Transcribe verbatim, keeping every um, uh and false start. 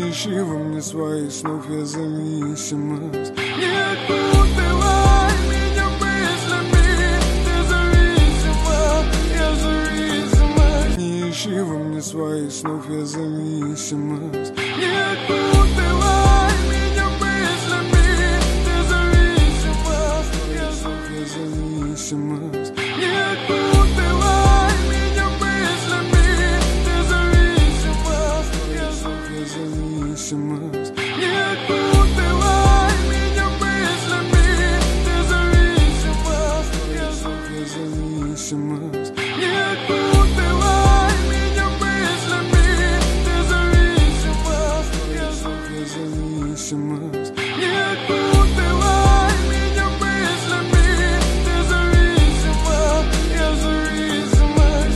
Не ищи во мне своих снов, я зависимость. Не окутывай меня мыслями, ты зависима, я зависимость. Не ищи во мне своих снов, я зависимость. Не окутывай